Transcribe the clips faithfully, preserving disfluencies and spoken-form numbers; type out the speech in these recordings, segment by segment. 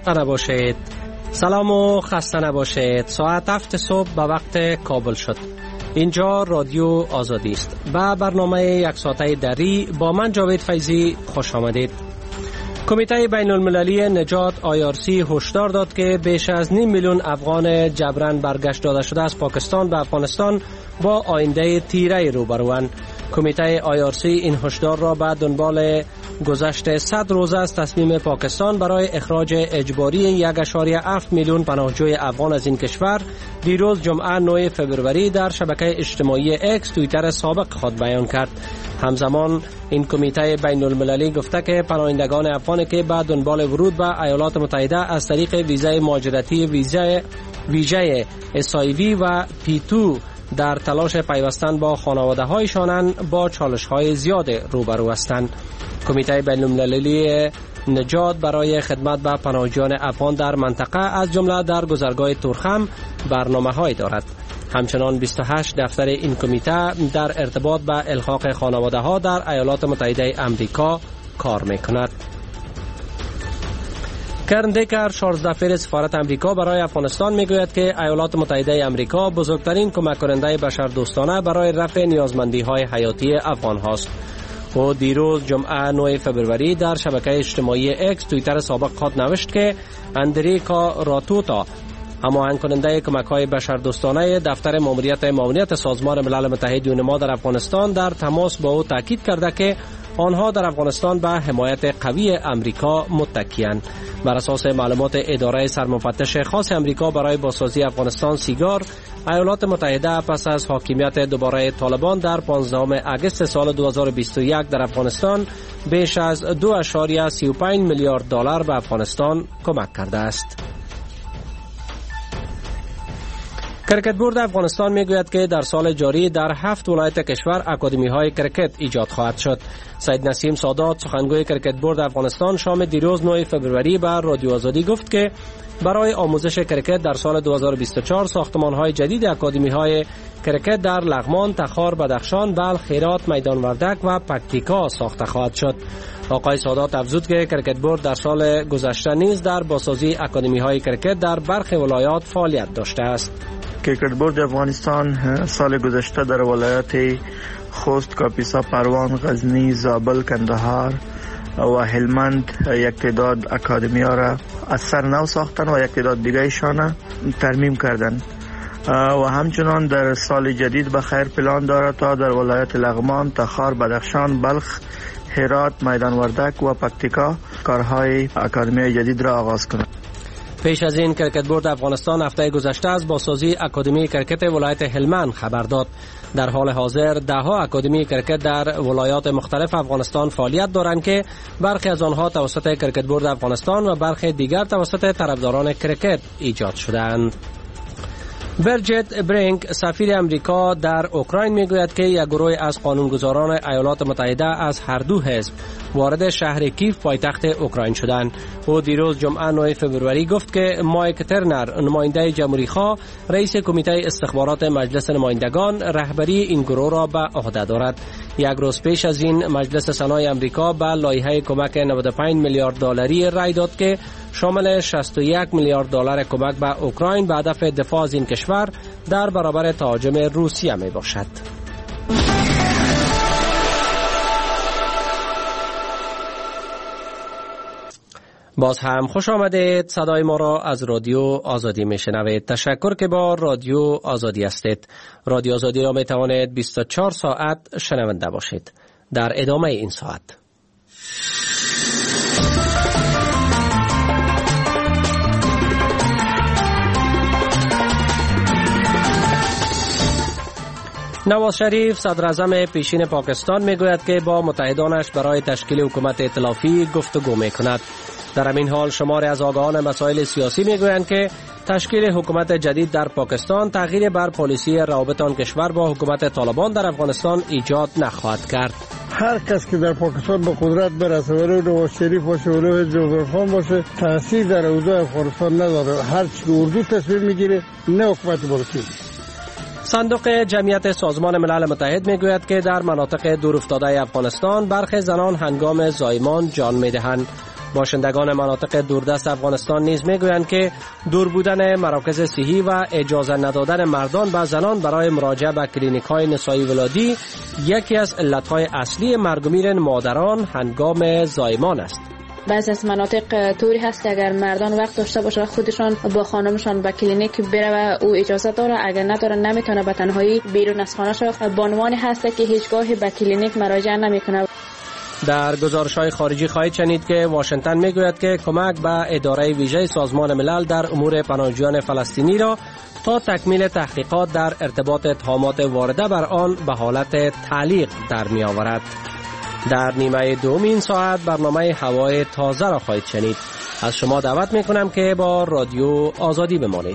خسته نباشید. سلام و خسته نباشید. ساعت هفت صبح به وقت کابل شد. اینجا رادیو آزادی است. به برنامه یک ساعته دری با من جاوید فیضی خوش آمدید. کمیته بین المللی نجات آی آر سی هشدار داد که بیش از نیم میلیون افغان جبران برگشت داده شده از پاکستان به افغانستان با آینده تیره روبروند. کمیته آی آر سی این هشدار را بعد دنبال گذشت صد روز از تصمیم پاکستان برای اخراج اجباری یک و هفت میلیون پناهجوی افغان از این کشور دیروز جمعه نه فوریه در شبکه اجتماعی اکس توییتر سابق خود بیان کرد. همزمان این کمیته بین المللی گفته که پناهندگان افغانی که بعد دنبال ورود به ایالات متحده از طریق ویزای مهاجرتی ویزای ویژه اس آی وی و پی دو در تلاش پیوستن با خانواده هایشان با چالش های زیاد روبرو هستند. کمیته بین المللی نجات برای خدمت به پناهجویان افغان در منطقه از جمله در گذرگاه تورخم برنامه های دارد. همچنان بیست و هشت دفتر این کمیته در ارتباط به الحاق خانواده ها در ایالات متحده آمریکا کار میکند. کرن دیکر شانزده فعال سفارت امریکا برای افغانستان میگوید که ایالات متحده آمریکا بزرگترین کمک کننده بشردوستانه برای رفع نیازمندی های حیاتی افغان هاست. و دیروز جمعه نه فوریه در شبکه اجتماعی اکس توییتر سابق خود نوشت که اندریکا راتوتا هماهنگ کننده کمک های بشردوستانه دفتر ماموریت معاونیت سازمان ملل متحد یونما در افغانستان در تماس با او تاکید کرده که آنها در افغانستان به حمایت قوی امریکا متکی‌اند. بر اساس معلومات اداره سرمفتش خاص امریکا برای بازسازی افغانستان سیگار، ایالات متحده پس از حاکمیت دوباره طالبان در پانزدهم اگست سال دو هزار و بیست و یک در افغانستان بیش از دو و سی و پنج میلیارد دلار به افغانستان کمک کرده است. کرکت بورد افغانستان میگوید که در سال جاری در هفت ولایت کشور اکادمی های کرکت ایجاد خواهد شد. سید نسیم سادات سخنگوی کرکت بورد افغانستان شام دیروز نه فوریه به رادیو آزادی گفت که برای آموزش کرکت در سال دو هزار و بیست و چهار ساختمان های جدید اکادمی های کرکت در لغمان، تخار، بدخشان، بلخ، هرات، میدان وردک و پکتیکا ساخته خواهد شد. آقای سادات افزود که کرکت بورد در سال گذشته نیز در بازسازی اکادمی های کرکت در برخی ولایات فعالیت داشته است. کرکت بورد افغانستان سال گذشته در ولایات خوست، کاپیسا، پروان، غزنی، زابل، کندهار و هلمند یک تعداد اکادمی ها را از سر نو ساختن و یک تعداد دیگه ایشان ترمیم کردن و همچنان در سال جدید به خیر پلان دارد تا در ولایت لغمان، تخار، بدخشان، بلخ، هرات، میدان وردک و پکتیکا کارهای اکادمی جدید را آغاز کند. پیش از این کرکت بورد افغانستان هفته گذشته از بازسازی اکادمی کرکت ولایت هلمند خبر داد. در حال حاضر ده ها اکادمی کرکت در ولایات مختلف افغانستان فعالیت دارند که برخی از آنها توسط کرکت بورد افغانستان و برخی دیگر توسط طرفداران کرکت ایجاد شده‌اند. برجت برینک سفیر امریکا در اوکراین میگوید که یک گروه از قانونگذاران ایالات متحده از هر دو حزب وارد شهر کیف پایتخت اوکراین شدند. او دیروز جمعه نه فوریه گفت که مایک ترنر نماینده جمهوری‌خواه رئیس کمیته استخبارات مجلس نمایندگان رهبری این گروه را به عهده دارد. یک روز پیش از این مجلس سنای امریکا به لایحه کمک نود و پنج میلیارد دلاری رای داد که شامل شصت و یک میلیارد دلار کمک به اوکراین به هدف دفاع از این کشور در برابر تهاجم روسیه می باشد. باز هم خوش آمدید. صدای ما را از رادیو آزادی می شنوید. تشکر که با رادیو آزادی هستید. رادیو آزادی را می توانید بیست و چهار ساعت شنونده باشید. در ادامه این ساعت نواز شریف صدر اعظم پیشین پاکستان میگوید که با متحدانش برای تشکیل حکومت ائتلافی گفتگو میکند. در همین حال شماری از آگاهان مسائل سیاسی میگویند که تشکیل حکومت جدید در پاکستان تغییر بر پالیسی روابط آن کشور با حکومت طالبان در افغانستان ایجاد نخواهد کرد. هر کس که در پاکستان به قدرت برسه ولو نواز شریف باشه ولو حزب عمران باشه تاثیر در اوضاع افغانستان نداره. هر چی اردو تصمیم میگیره نه حکومت برسید. صندوق جمعیت سازمان ملل متحد میگوید که در مناطق دورافتاده افغانستان برخی زنان هنگام زایمان جان میدهند. باشندگان مناطق دوردست افغانستان نیز میگویند که دور بودن مراکز صحی و اجازه ندادن مردان و زنان برای مراجعه به کلینیک‌های نسایی ولادی یکی از علتهای اصلی مرگ و میر مادران هنگام زایمان است. بعضی از مناطق طوری هست که اگر مردان وقت داشته باشه خودشان با خانمشان به کلینیک بره و او اجازه داره، اگر نداره نمیتونه به تنهایی بیرون از خانه شه. بانوانی هست که هیچگاه به کلینیک مراجعه نمیکنه. در گزارش‌های خارجی خواهید شنید که واشنگتن میگوید که کمک به اداره ویژه سازمان ملل در امور پناهجویان فلسطینی را تا تکمیل تحقیقات در ارتباط اتهامات وارده بر آن به حالت تعلیق در می آورد. در نیمه دوم این ساعت برنامه هوای تازه را خواهید شنید. از شما دعوت می کنم که با رادیو آزادی بمانید.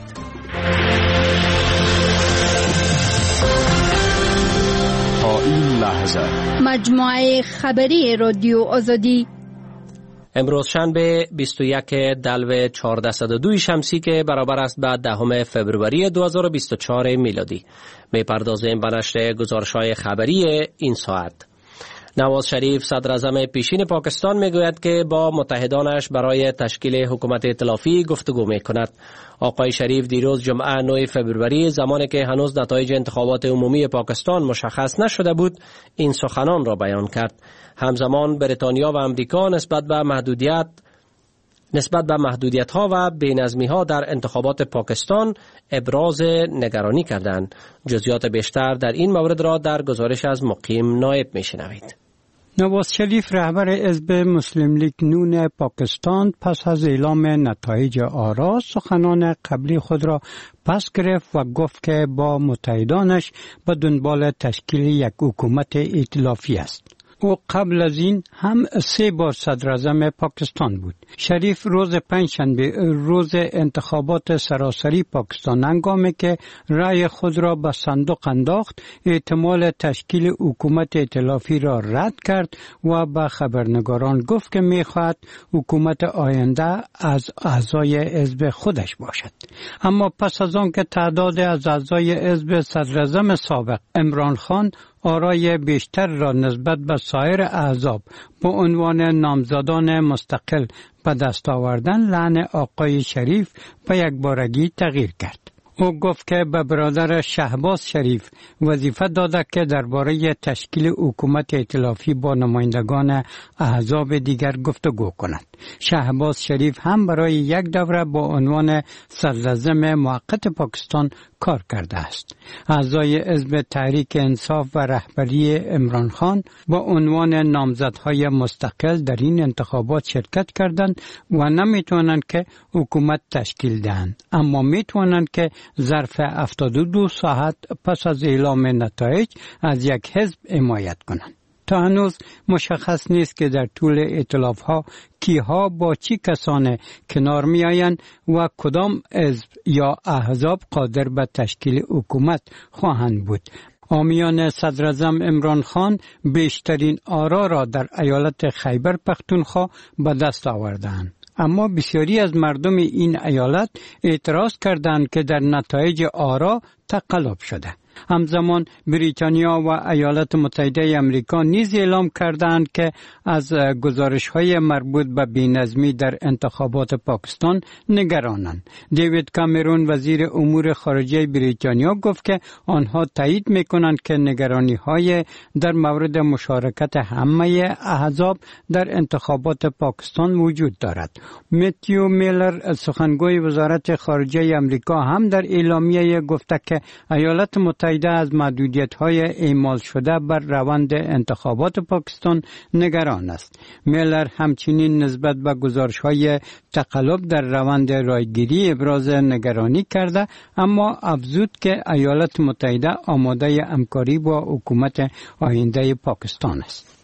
تا این لحظه مجموعه خبری رادیو آزادی امروز شنبه بیست و یک دلو چهارصد و دو شمسی که برابر است به دهم فوریه دو هزار و بیست و چهار میلادی. می‌پردازیم به نشر گزارش‌های خبری این ساعت. نواز شریف صدر اعظم پیشین پاکستان میگوید که با متحدانش برای تشکیل حکومت ائتلافی گفتگو میکند. آقای شریف دیروز جمعه نه فوریه زمانی که هنوز نتایج انتخابات عمومی پاکستان مشخص نشده بود این سخنان را بیان کرد. همزمان بریتانیا و امریکا نسبت به محدودیت نسبت به محدودیت ها و بی‌نظمی ها در انتخابات پاکستان ابراز نگرانی کردند. جزئیات بیشتر در این مورد را در گزارش از مقیم نایب میشنوید. نواز شریف رهبر حزب مسلم لیگ نون پاکستان پس از اعلام نتایج آرا سخنان قبلی خود را پس گرفت و گفت که با متحدانش به دنبال تشکیل یک حکومت ائتلافی است. او قبل از این هم سه بار صدر اعظم پاکستان بود. شریف روز پنجشنبه روز انتخابات سراسری پاکستان هنگامی که رأی خود را به صندوق انداخت احتمال تشکیل حکومت ائتلافی را رد کرد و به خبرنگاران گفت که می‌خواهد حکومت آینده از اعضای حزب خودش باشد. اما پس از آن که تعداد از اعضای حزب صدر اعظم سابق عمران خان آرای بیشتر را نسبت به سایر احزاب با عنوان نامزدان مستقل به دست آوردن، لعن آقای شریف به یک بارگی تغییر کرد. او گفت که به برادر شهباز شریف وظیفه داده که درباره تشکیل حکومت ائتلافی با نمایندگان احزاب دیگر گفتگو کند. شهباز شریف هم برای یک دوره با عنوان صدر اعظم موقت پاکستان کار کرده است. اعضای حزب تحریک انصاف و رهبری عمران خان با عنوان نامزدهای مستقل در این انتخابات شرکت کردند و نمیتوانند که حکومت تشکیل دهند، اما میتوانند که ظرف هفتاد و دو ساعت پس از اعلام نتایج از یک حزب حمایت کنند. تا هنوز مشخص نیست که در طول ائتلاف ها کیها با چی کسان کنار می آیند و کدام حزب یا احزاب قادر به تشکیل حکومت خواهند بود. حامیان صدر اعظم عمران خان بیشترین آرا را در ایالت خیبر پختونخوا به دست آوردند. اما بسیاری از مردم این ایالت اعتراض کردند که در نتایج آرا تقلب شده. همزمان بریتانیا و ایالات متحده امریکا نیز اعلام کردند که از گزارش‌های مربوط به بی‌نظمی در انتخابات پاکستان نگرانند. دیوید کامرون وزیر امور خارجه بریتانیا گفت که آنها تایید می‌کنند که نگرانی‌های در مورد مشارکت همه احزاب در انتخابات پاکستان وجود دارد. متیو میلر سخنگوی وزارت خارجه امریکا هم در اعلامیه گفته که ایالات متحده از محدودیت‌های اعمال شده بر روند انتخابات پاکستان نگران است. میلر همچنین نسبت به گزارش‌های تقلب در روند رایگیری ابراز نگرانی کرده، اما افزود که ایالات متحده آماده همکاری با حکومت آینده پاکستان است.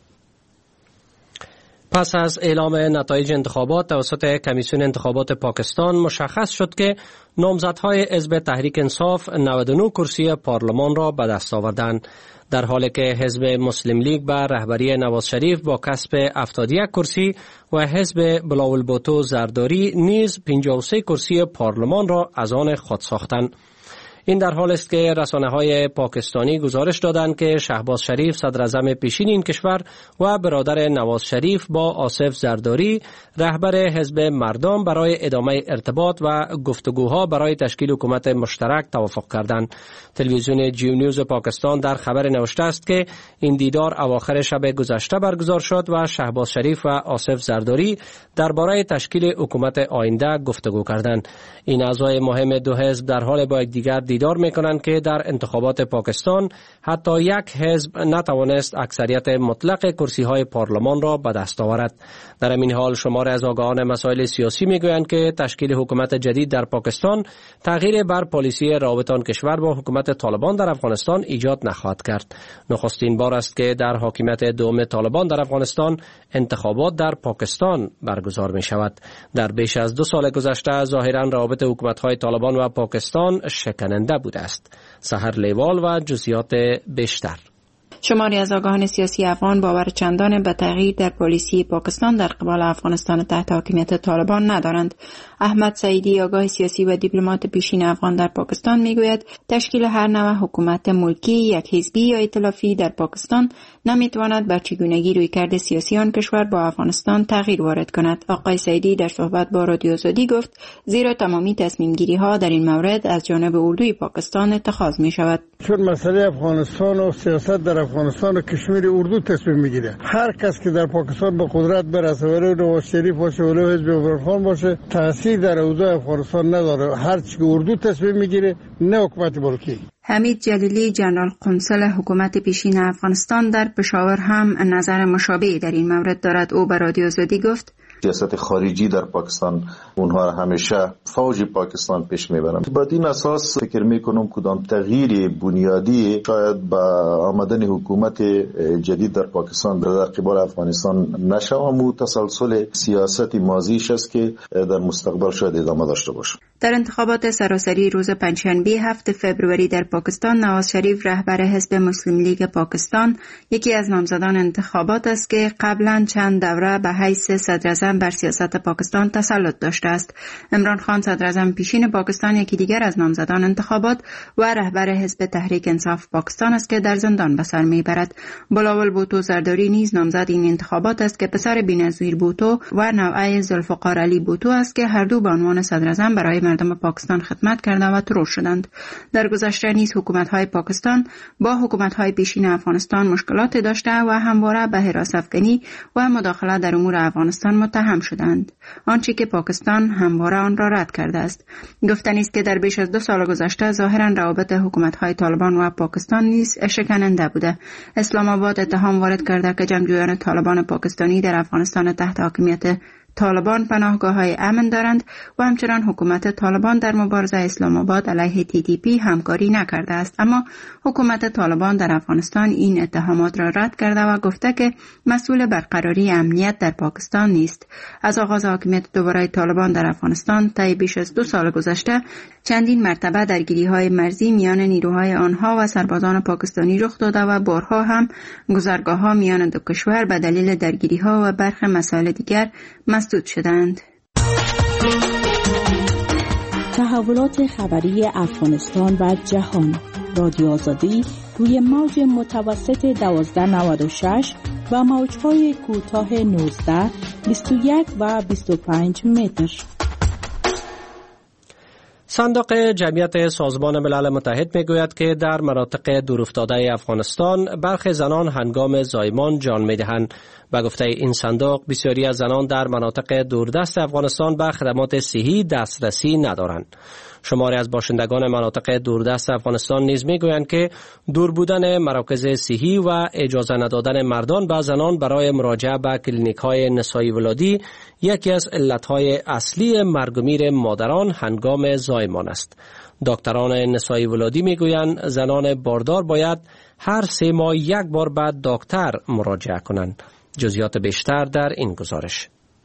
پس از اعلام نتایج انتخابات توسط کمیسیون انتخابات پاکستان مشخص شد که نامزدهای حزب تحریک انصاف نود و نه کرسی پارلمان را به دست آوردند، در حالی که حزب مسلم لیگ به رهبری نواز شریف با کسب هفتاد و یک کرسی و حزب بلاولبوتو زرداری نیز پنجاه و سه کرسی پارلمان را از آن خود ساختند. این در حال است که رسانه‌های پاکستانی گزارش دادند که شهباز شریف صدراعظم پیشین این کشور و برادر نواز شریف با آصف زرداری رهبر حزب مردم برای ادامه ارتباط و گفتگوها برای تشکیل حکومت مشترک توافق کردند. تلویزیون جیو نیوز پاکستان در خبر نوشته است که این دیدار اواخر شب گذشته برگزار شد و شهباز شریف و آصف زرداری درباره تشکیل حکومت آینده گفتگو کردند. این اعضای مهم دو حزب در حال با یکدیگر دیدار می‌کنند که در انتخابات پاکستان حتی یک حزب نتوانست اکثریت مطلق کرسی‌های پارلمان را به دست آورد. در این حال شمار از آگاهان مسائل سیاسی می‌گویند که تشکیل حکومت جدید در پاکستان تغییر بر پالیسی رابطه آن کشور با حکومت طالبان در افغانستان ایجاد نخواهد کرد. نخستین بار است که در حاکمیت دوم طالبان در افغانستان انتخابات در پاکستان برگزار می شود. در بیش از دو سال گذشته ظاهراً روابط حکومت‌های طالبان و پاکستان شکننده بوده است. سحر لیوال و جزئیات بیشتر. شماری از آگاهان سیاسی افغان باور چندان به تغییر در پالیسی پاکستان در قبال افغانستان تحت حاکمیت طالبان ندارند. احمد سعیدی، آگاه سیاسی و دیپلمات پیشین افغان در پاکستان، میگوید تشکیل هر نوع حکومت ملکی، یک حزبی یا ائتلافی در پاکستان نمیتواند بر چگونگی رویکرد سیاسی آن کشور با افغانستان تغییر وارد کند. آقای سعیدی در صحبت با رادیو آزادی گفت زیرا تمامی تصمیم گیری ها در این مورد از جانب اردوی پاکستان اتخاذ می شود. چون مسئله افغانستان و سیاست در افغانستان و کشمیر اردو تصمیم میگیره. هر کس که در پاکستان به قدرت برسه، ولو نواز شریف باشه ولو حزب عمران باشه، تاثیر در اوضاع افغانستان نداره. هر چی که اردو تصمیم میگیره، نه حکومت ملکی. حمید جلیلی، جنرال قنصل حکومت پیشین افغانستان در پشاور، هم نظر مشابهی در این مورد دارد. او به رادیو آزادی گفت سیاست خارجی در پاکستان اونها همیشه فوج پاکستان پیش میبرند. با این اساس فکر میکنم کدام تغییر بنیادی شاید با آمدن حکومت جدید در پاکستان در قبال افغانستان نشه و تسلسل سیاست ماضیش است که در مستقبل شاید ادامه داشته باشه. در انتخابات سراسری روز پنجشنبه هفتم فوریه در پاکستان، نواز شریف رهبر حزب مسلم لیگ پاکستان یکی از نامزدان انتخابات است که قبلا چند دوره به حیث صدراعظم بر سیاست پاکستان تسلط داشته است. عمران خان صدراعظم پیشین پاکستان یکی دیگر از نامزدان انتخابات و رهبر حزب تحریک انصاف پاکستان است که در زندان به سر میبرد. بلاول بوتو زرداری نیز نامزد این انتخابات است که پسر بی‌نظیر بوتو و نوعه ذوالفقار علی بوتو است که هر دو به عنوان صدراعظم برای مردم پاکستان خدمت کرده و ترور شدند. در گذشته نیز حکومت‌های پاکستان با حکومت‌های پیشین افغانستان مشکلات داشته و همواره به حراس افغانی و مداخله در امور افغانستان متهم شدند، آنچه که پاکستان همواره آن را رد کرده است. گفتنی است که در بیش از دو سال گذشته ظاهراً روابط حکومت‌های طالبان و پاکستان نیز شکننده بوده. اسلام آباد اتهام وارد کرده که جنگجویان طالبان پاکستانی در افغانستان تحت حاکمیت طالبان پناهگاه‌های امن دارند و همچنان حکومت طالبان در مبارزه اسلام آباد علیه تی تی پی همکاری نکرده است. اما حکومت طالبان در افغانستان این اتهامات را رد کرده و گفته که مسئول برقراری امنیت در پاکستان نیست. از آغاز حاکمیت دوباره طالبان در افغانستان طی بیش از دو سال گذشته چندین مرتبه درگیری‌های مرزی میان نیروهای آنها و سربازان پاکستانی رخ داده و بارها هم گذرگاه‌ها میان دو کشور به دلیل درگیری‌ها و برخی مسائل دیگر مسدود شدند. تحولات خبری افغانستان و جهان. رادیو آزادی روی موج متوسط دوازده نود و شش و موج‌های کوتاه نوزده، بیست و یک و بیست و پنج متر. صندوق جمعیت سازمان ملل متحد میگوید که در مناطق دورافتاده افغانستان برخی زنان هنگام زایمان جان میدهند. به گفته این صندوق بسیاری از زنان در مناطق دوردست افغانستان به خدمات صحی دسترسی ندارند. شماری از باشندگان مناطق دوردست افغانستان نیز میگویند که دور بودن مراکز صحی و اجازه ندادن مردان به زنان برای مراجعه به کلینیک‌های نسایی ولادی یکی از علتهای اصلی مرگ و میر مادران هنگام زایمان است. دکتران نسایی ولادی میگویند زنان باردار باید هر سه ماه یک بار به دکتر مراجعه کنند. جزئیات بیشتر در این گزارش.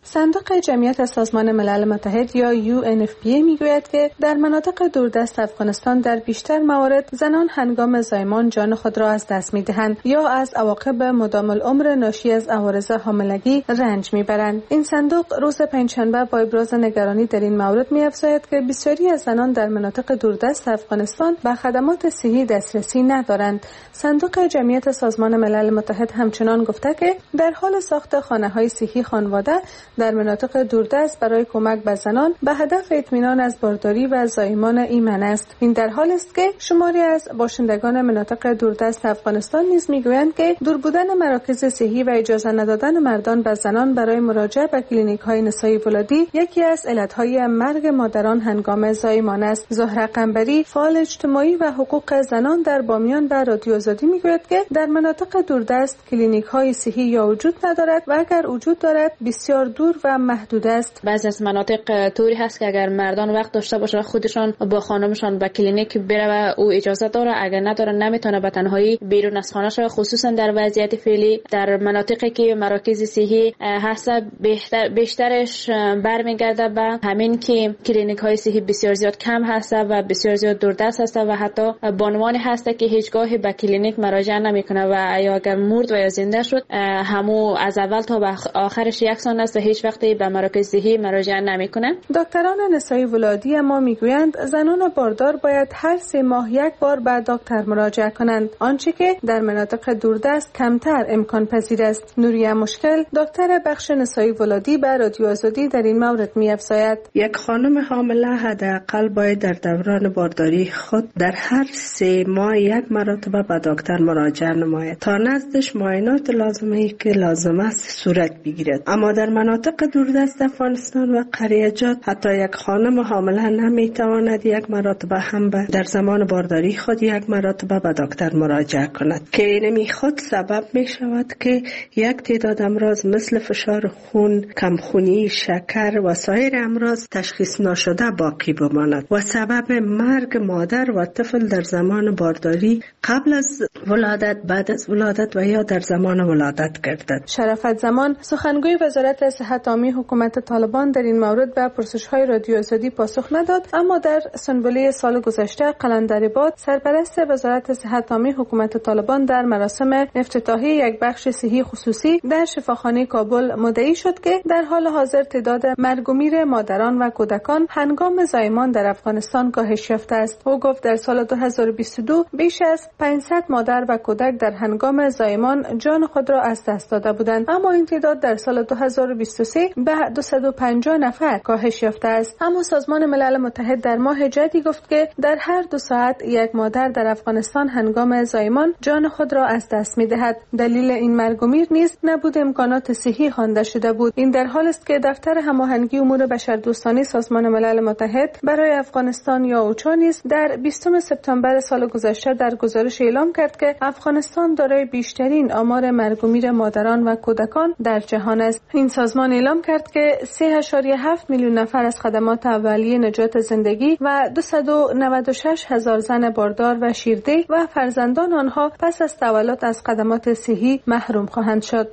صندوق جمعیت سازمان ملل متحد یا یو ان اف پی ای میگوید که در مناطق دوردست افغانستان در بیشتر موارد زنان هنگام زایمان جان خود را از دست می‌دهند یا از عواقب مدام العمر ناشی از عوارض حاملگی رنج می‌برند. این صندوق روز پنجشنبه با ابراز نگرانی در این مورد می‌افزاید که بسیاری از زنان در مناطق دوردست افغانستان به خدمات صحی دسترسی ندارند. صندوق جمعیت سازمان ملل متحد همچنان گفته که در حال ساخت خانه‌های صحی خانواده در مناطق دوردست برای کمک به زنان به هدف اطمینان از بارداری و زایمان ایمن است. این در حالی است که شماری از باشندگان مناطق دوردست افغانستان نیز میگویند که دور بودن مراکز صحی و اجازه ندادن مردان به زنان برای مراجعه به کلینیک‌های نسایی ولادی یکی از علت‌های مرگ مادران هنگام زایمان است. زهره قنبری، فعال اجتماعی و حقوق زنان در بامیان به رادیو آزادی میگوید که در مناطق دوردست کلینیک‌های صحی یا وجود ندارد و اگر وجود دارد بسیار دور و محدود است. بعضی از مناطق طوری هست که اگر مردان وقت داشته باشه و خودشان با خانمشان به کلینیک بره و او اجازه داره، اگر نداره نمیتونه به تنهایی بیرون از خانه شه. خصوصا در وضعیت فعلی در مناطقی که مراکز صحی هست بیشتر بیشترش برمیگرده به همین که کلینیک های صحی بسیار زیاد کم هست و بسیار زیاد دوردست هست و حتی بانوانی هست که هیچگاه به کلینیک مراجعه نمیکنه و یا اگر مرد و یا زنده شد همو از اول تا به آخرش یکسان است و هیچ وقتی به مراکز صحی مراجعه نمیکنه. دکتران نسایی ولادی ما میگویند زنان باردار باید هر سه ماه یک بار به دکتر مراجعه کنند، آنچه که در مناطق دوردست کمتر امکان پذیر است. نوریه مشکل، دکتر بخش نسایی ولادی به رادیو آزادی در این مورد می‌افزاید: یک خانم حامله حداقل باید در دوران بارداری خود در هر سه ماه یک مرتبه به دکتر مراجعه نماید تا نزدش معاینات لازمه که لازم است صورت بگیرد. اما در مناطق دوردست افغانستان و قریه‌جات حتی یک خانم حامله نمیتواند یک مرتبه هم در زمان بارداری خود یک مرتبه به دکتر مراجعه کند که اینمی خود سبب می شود که یک تعداد امراض مثل فشار خون، کمخونی، شکر و سایر امراض تشخیص نشده باقی بماند و سبب مرگ مادر و طفل در زمان بارداری قبل از ولادت، بعد از ولادت و یا در زمان ولادت گردد. شرافت زمان، سخنگوی وزارت صحت عامه حکومت طالبان در این مورد به پرسش‌های رادیو آزادی پاسخ نداد، اما در سنبله سال گذشته قلندرباد سرپرست وزارت صحت عامه حکومت طالبان در مراسم افتتاحی یک بخش صحی خصوصی در شفاخانه کابل مدعی شد که در حال حاضر تعداد مرگ و میر مادران و کودکان هنگام زایمان در افغانستان کاهش یافته است. او گفت در سال دو هزار و بیست و دو بیش از پانصد مادر و کودک در هنگام زایمان جان خود را از دست داده بودند، اما این تعداد در سال دو هزار و بیست و سه به دویست و پنجاه نفر کاهش یافته است. اما سازمان ملل متحد در ماه جدی گفت که در هر دو ساعت یک مادر در افغانستان هنگام زایمان جان خود را از دست می‌دهد. دلیل این مرگ و میر نیز نبود امکانات صحی خوانده شده بود. این در حال است که دفتر هماهنگی امور بشردوستانه سازمان ملل متحد برای افغانستان یا اوچا نیز در بیستم سپتامبر سال گذشته در گزارش اعلام کرد که افغانستان دارای بیشترین آمار مرگ و میر مادران و کودکان در جهان است. این سازمان اعلام کرد که سه اشاریه هفت میلیون نفر از خدمات اولیه نجات زندگی و دویست و نود و شش هزار زن باردار و شیرده و فرزندان آنها پس از تولد از خدمات صحی محروم خواهند شد.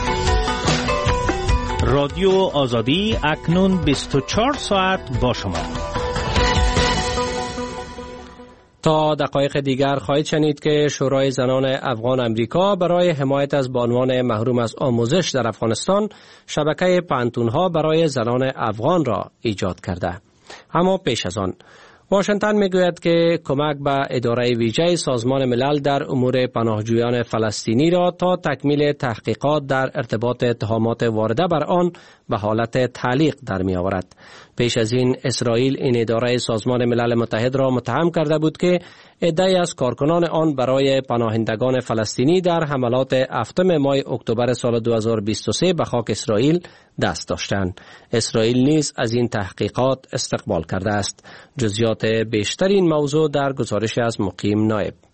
رادیو آزادی اکنون بیست و چهار ساعت با شما. تا دقایق دیگر خواهید شنید که شورای زنان افغان امریکا برای حمایت از بانوان محروم از آموزش در افغانستان شبکه پانتون‌ها برای زنان افغان را ایجاد کرده. اما پیش از آن واشنگتن میگوید که کمک به اداره ویژه سازمان ملل در امور پناهجویان فلسطینی را تا تکمیل تحقیقات در ارتباط اتهامات وارده بر آن به حالت تعلیق در می آورد. پیش از این اسرائیل این اداره سازمان ملل متحد را متهم کرده بود که عده‌ای از کارکنان آن برای پناهندگان فلسطینی در حملات هفتم ماه اکتبر سال دو هزار و بیست و سه به خاک اسرائیل دست داشتند. اسرائیل نیز از این تحقیقات استقبال کرده است. جزئیات بیشتر این موضوع در گزارش از مقیم نایب.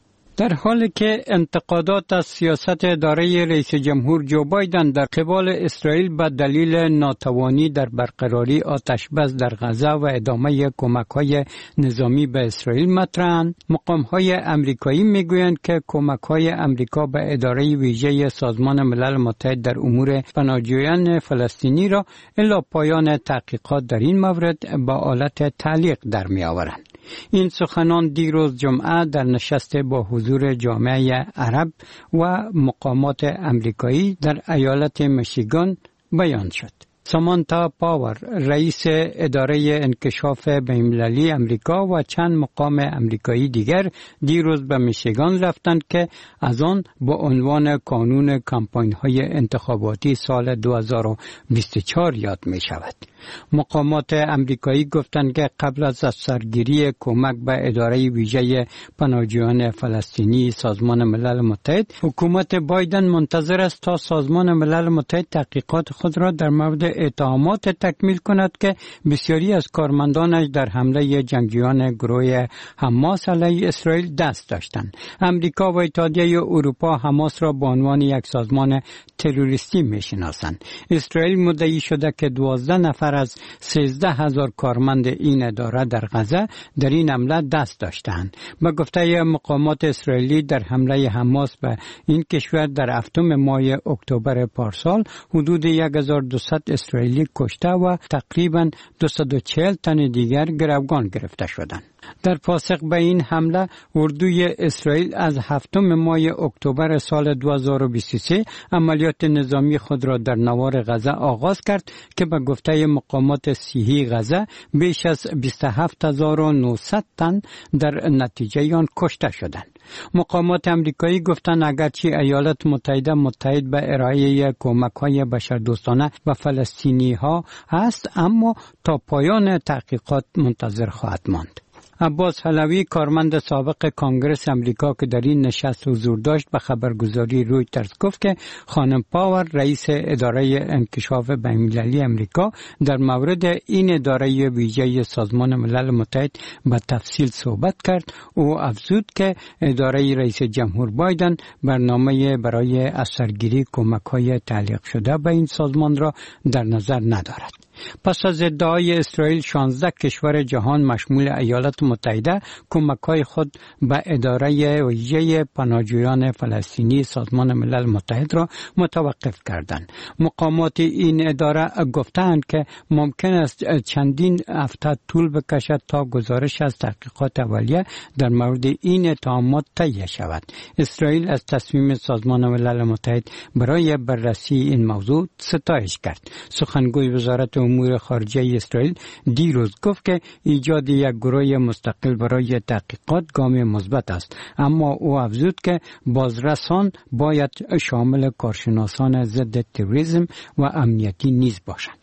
در حالی که انتقادات از سیاست اداره رئیس جمهور جو بایدن در قبال اسرائیل به دلیل ناتوانی در برقراری آتشبس در غزه و ادامه کمک‌های نظامی به اسرائیل مطرحند، مقام‌های امریکایی میگویند که کمک‌های امریکا به اداره ویژه سازمان ملل متحد در امور پناهجویان فلسطینی را الی پایان تحقیقات در این مورد به حالت تعلیق در می‌آورند. این سخنان دیروز جمعه در نشست با حضور جامعه عرب و مقامات امریکایی در ایالت میشیگان بیان شد. سامانتا پاور، رئیس اداره انکشاف بین‌المللی امریکا و چند مقام امریکایی دیگر دیروز به میشیگان رفتند که از آن با عنوان قانون کمپاین‌های انتخاباتی سال دو هزار و بیست و چهار یاد می شود. مقامات امریکایی گفتند که قبل از سرگیری کمک به اداره ویژه پناهجویان فلسطینی سازمان ملل متحد، حکومت بایدن منتظر است تا سازمان ملل متحد تحقیقات خود را در مورد اتهامات تکمیل کند که بسیاری از کارمندانش در حمله جنگجویان گروه حماس علیه اسرائیل دست داشتند. امریکا و اتحادیه اروپا حماس را به عنوان یک سازمان تروریستی می‌شناسند. اسرائیل مدعی شده که دوازده نفر از سیزده هزار کارمند این اداره در غزه در این حمله دست داشتند. به گفته مقامات اسرائیلی در حمله حماس به این کشور در هفتم ماه اکتبر پارسال حدود هزار و دویست اسرائیلی کشته و تقریباً دویست و چهل تن دیگر گروگان گرفته شدند. در پاسخ به این حمله اردوی اسرائیل از هفتم ماه اکتبر سال دو هزار و بیست و سه عملیات نظامی خود را در نوار غزه آغاز کرد که به گفته مقامات صحی غزه بیش از بیست و هفت هزار و نهصد تن در نتیجه آن کشته شدند. مقامات امریکایی گفتند اگرچه ایالات متحده متحد به ارائه کمک‌های بشردوستانه به فلسطینی ها است، اما تا پایان تحقیقات منتظر خواهد ماند. عباس حلوی، کارمند سابق کانگرس امریکا که در این نشست حضور داشت، به خبرگزاری رویترز گفت که خانم پاور، رئیس اداره انکشاف بین‌المللی امریکا، در مورد این اداره ویژه سازمان ملل متحد به تفصیل صحبت کرد. او افزود که اداره رئیس جمهور بایدن برنامه برای اثرگیری کمک‌های تعلیق شده به این سازمان را در نظر ندارد. پس از ادعای اسرائیل، شانزده کشور جهان مشمول ایالات متحده کمک‌های خود به اداره ویژه پناهجویان فلسطینی سازمان ملل متحد را متوقف کردند. مقامات این اداره گفتند که ممکن است چندین هفته طول بکشد تا گزارش از تحقیقات اولیه در مورد این اتهامات تهیه شود. اسرائیل از تصمیم سازمان ملل متحد برای بررسی این موضوع ستایش کرد. سخنگوی وزارت امور خارجه اسرائیل دیروز گفت که ایجاد یک گروه مستقل برای تحقیقات گام مثبت است، اما او افزود که بازرسان باید شامل کارشناسان ضد تروریسم و امنیتی نیز باشند.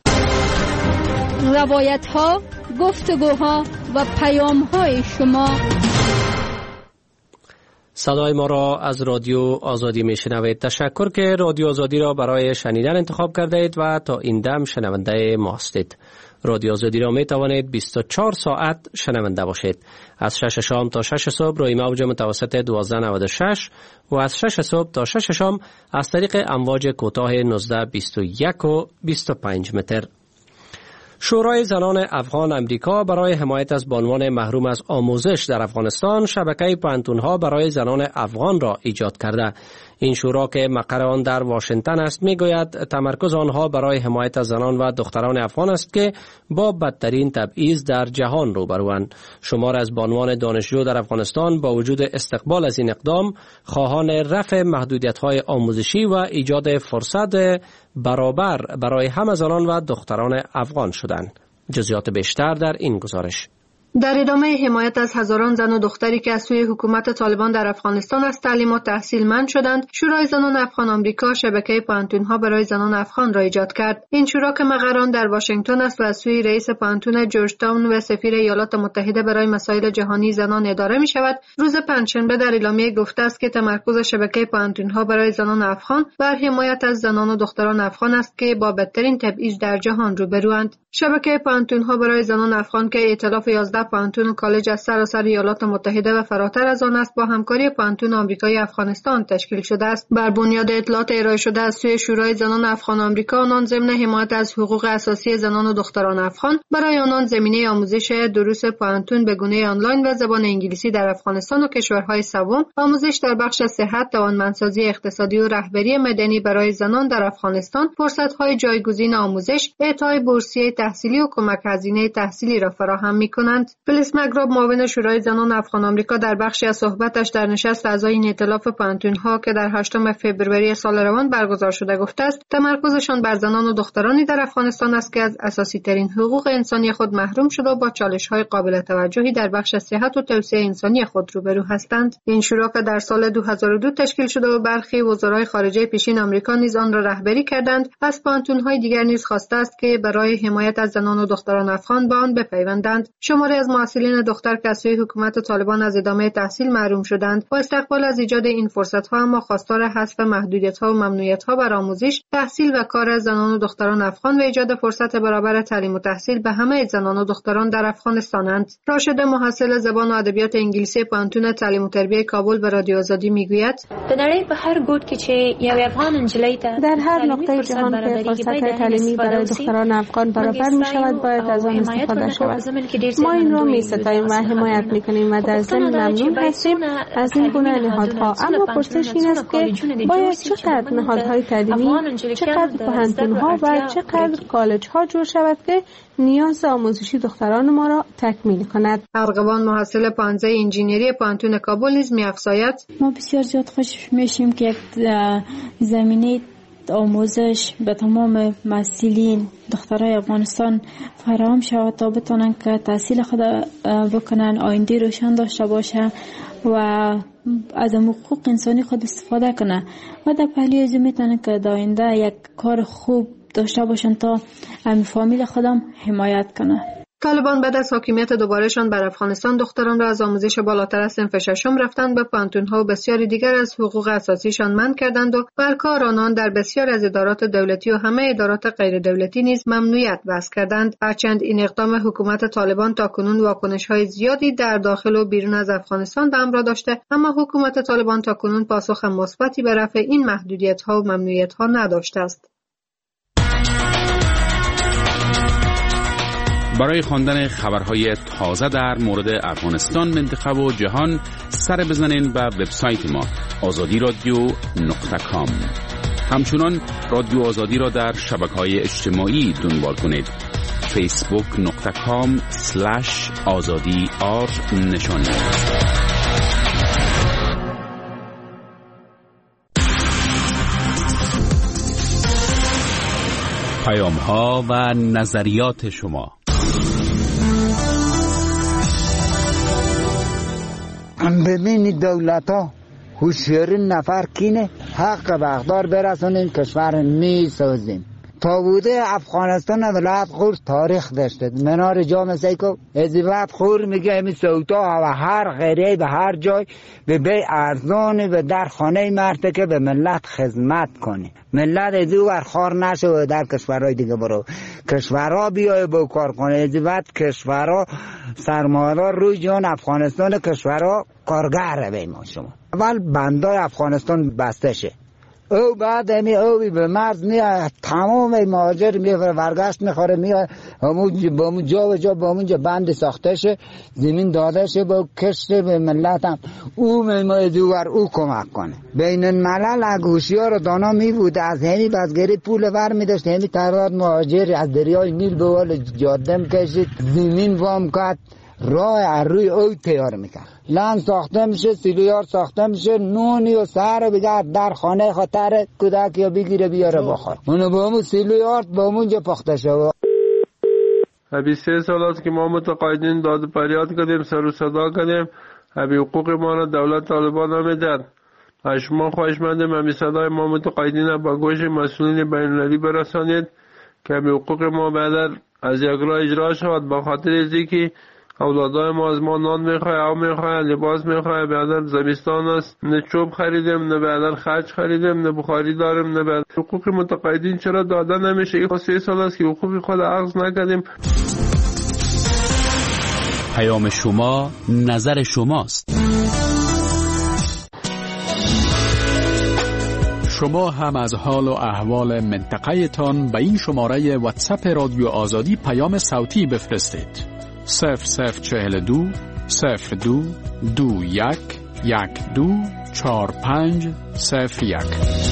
روایت ها، گفتگوها و پیام های شما. صدای ما را از رادیو آزادی می شنوید. تشکر که رادیو آزادی را برای شنیدن انتخاب کرده اید و تا این دم شنونده ما هستید. رادیو آزادی را می توانید بیست و چهار ساعت شنونده باشید. از شش شام تا شش صبح روی موج متوسط دوازده نود و شش و از شش صبح تا شش شام از طریق امواج کوتاه نوزده بیست و یک و بیست و پنج متر. شورای زنان افغان امریکا برای حمایت از بانوان محروم از آموزش در افغانستان شبکه پانتون‌ها برای زنان افغان را ایجاد کرده. این شورا که مقر آن در واشنگتن است میگوید تمرکز آنها برای حمایت از زنان و دختران افغان است که با بدترین تبعیض در جهان روبروند. شمار از بانوان دانشجو در افغانستان با وجود استقبال از این اقدام خواهان رفع محدودیت‌های آموزشی و ایجاد فرصت برابر برای همه زنان و دختران افغان شدند. جزئیات بیشتر در این گزارش. در ادامه حمایت از هزاران زن و دختری که از سوی حکومت طالبان در افغانستان از تعلیم و تحصیل منع شدند، شورای زنان افغان آمریکا شبکه پانتون‌ها برای زنان افغان را ایجاد کرد. این شورا که مقر آن در واشنگتن است و از سوی رئیس پانتون جورج تاون و سفیر ایالات متحده برای مسائل جهانی زنان اداره می شود، روز پنجشنبه در اعلامیه گفته است که تمرکز شبکه پانتون‌ها برای زنان افغان بر حمایت از زنان و دختران افغان است که با بدترین تبعیض در جهان روبروند. شبکه پانتون‌ها برای زنان افغان که ائتلاف یازده پانتون و کالج از سراسر ایالات متحده و فراتر از آن است با همکاری پانتون آمریکایی افغانستان تشکیل شده است. بر بنیاد اطلاعات ارائه شده از سوی شورای زنان افغان آمریکا، آنان ضمن حمایت از حقوق اساسی زنان و دختران افغان برای آنان زمینه آموزش دروس پانتون به گونه آنلاین و زبان انگلیسی در افغانستان و کشورهای سوم، آموزش در بخش صحت، توانمندسازی اقتصادی و رهبری مدنی برای زنان در افغانستان، فرصت‌های جایگزین آموزش، اعطای بورسیه تحصیلی و کمک هزینه تحصیلی را فراهم می‌کنند. فلیس مگراب، معاون شورای زنان افغان آمریکا، در بخشی از صحبتش در نشست اعضای این ائتلاف پانتون‌ها که در هشتم فوریه سال روان برگزار شده گفته است تمرکزشان بر زنان و دخترانی در افغانستان است که از اساسی ترین حقوق انسانی خود محروم شده و با چالش‌های قابل توجهی در بخش صحت و توسعه انسانی خود روبرو هستند. این شورا که در سال دو هزار و دو تشکیل شده و برخی وزرای خارجه پیشین آمریکا نیز آن را رهبری کردند، از پانتون‌های دیگر نیز خواسته است که برای حمایت از زنان و دختران افغان به آن بپیوندند. شماری از محصلین دختر که از سوی حکومت طالبان از ادامه تحصیل محروم شدند با استقبال از ایجاد این فرصت‌ها اما خواستار حذف محدودیت‌ها و ممنوعیت‌ها بر آموزش، تحصیل و کار زنان و دختران افغان و ایجاد فرصت برابر تعلیم و تحصیل به همه زنان و دختران در افغانستانند. راشد محصل زبان و ادبیات انگلیسی پانتون تعلیم و تربیت کابل به رادیو آزادی میگوید په هر ګوټ کې چې یو افغان انجلی ته در هر نقطه جهان که فرصت تعلیمی برای دختران افغان برابر می شود باید از آن استفاده شود. ما این را می ستاییم و حمایت می کنیم و در ضمن ممنون هستیم از این گونه نهادها. اما پرسش این است که باید چقدر نهادهای تعلیمی، چقدر پانتون‌ها و چقدر کالج‌ها جور شود که نیاز آموزشی دختران ما را تکمیل کند. ارغوان محصل پانزده انجینری پانتون کابل نیز می‌افزاید ما بسیار زیاد خوش میشیم که یک زمینه آموزش به تمام مسئولین دخترای افغانستان فراهم شود تا بتونن که تحصیل خود بکنن، آینده روشن داشته باشه و از حقوق انسانی خود استفاده کنه و در پهلوی از میتونن که در آینده یک کار خوب داشته باشن تا هم فامیل خودم حمایت کنه. طالبان بعد از حاکمیت دوبارهشان بر افغانستان دختران را از آموزش بالاتر از صنف ششم رفتن به پانتون‌ها و بسیاری دیگر از حقوق اساسیشان منع کردند و بر کار آنان در بسیار از ادارات دولتی و همه ادارات غیر دولتی نیز ممنوعیت وضع کردند. هرچند این اقدام حکومت طالبان تاکنون واکنش‌های زیادی در داخل و بیرون از افغانستان به همراه داشته، اما حکومت طالبان تاکنون پاسخ مثبتی به رفع این محدودیت‌ها و ممنوعیت‌ها نداشته است. برای خواندن خبرهای تازه در مورد افغانستان، منطقه و جهان سر بزنین به وبسایت ما آزادی رادیو نقطه کام. همچنان رادیو آزادی را در شبکه‌های اجتماعی دنبال کنید. فیسبوک نقطه کام سلش آزادی آر نشانی. پیام ها و نظریات شما. ببینید دولت ها هوشیاری نفر کینه حق بغدار برسونیم کشور میسازیم. تا بوده افغانستان ولایت خور تاریخ داشته. منار جامعه سیکو ازیوات خور میگه همی سوتا و هر غیره به هر جای به بی ارزانی به در خانه مرده که به ملت خدمت کنی. ملت ازیو برخار نشه و در کشورهای دیگه برو کشورها بیای با کار کنه. ازیوات کشورها سرمایه‌دار روی جان افغانستان کشورها کارگر به ما شما. اول بندای افغانستان بسته شه او بعد همی اوی به مرز میاد تمام مهاجر میاد ورگشت میخوره میاد همون با همون جا و جا با همون جا بند ساخته شه زمین داده شه با کشته به ملت هم او میمای دوور او کمک کنه. بین الملل اگوشیار و دانا میبوده از همی بازگری پول ور میداشت همی تعداد مهاجر از دریای نیل به وال جاده میکشید زمین وام کرد راه روی او تیار میکرد. لند ساخته میشه، سیلویار ساخته میشه، نونی و سر رو بگرد در خانه خاطر کودک یا بگیره بیاره بخور. اونو با همون سیلویار با همون جا پخته شد. ابی سه سال است که ما متقاعدین داد پریاد کردیم، سر و صدا کردیم، ابی حقوق ما را دولت طالبان نمیداد. شما خواهشمندیم ابی صدای ما متقاعدین با گوش مسئولین بین‌المللی برسانید که ابی حقوق ما بعد از یک راه اجرا شود. با خاطر اینکه اولادای ما از ما نان میخواه، او میخواه، لباس میخواه. بعدن زمستان است، نه چوب خریدیم، نه بعدن خرج خریدیم، نه بخاری داریم، نه بعد حقوق متقاعدین چرا داده نمیشه؟ این سه سال است که حقوق خود اخذ نکردیم. پیام شما نظر شماست. شما هم از حال و احوال منطقه تان به این شماره واتساپ رادیو آزادی پیام صوتی بفرستید. صفر صفر چهل دو صفر دو دو یک یک دو چار پنج صفر یک.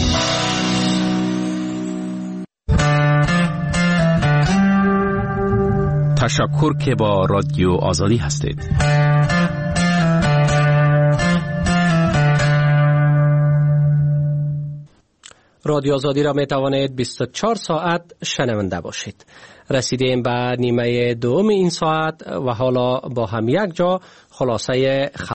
تشکر که با رادیو آزادی هستید. رادیو آزادی را می توانید بیست و چهار ساعت شنونده باشید. رسیدیم به نیمه دوم این ساعت و حالا با هم یک جا خلاصه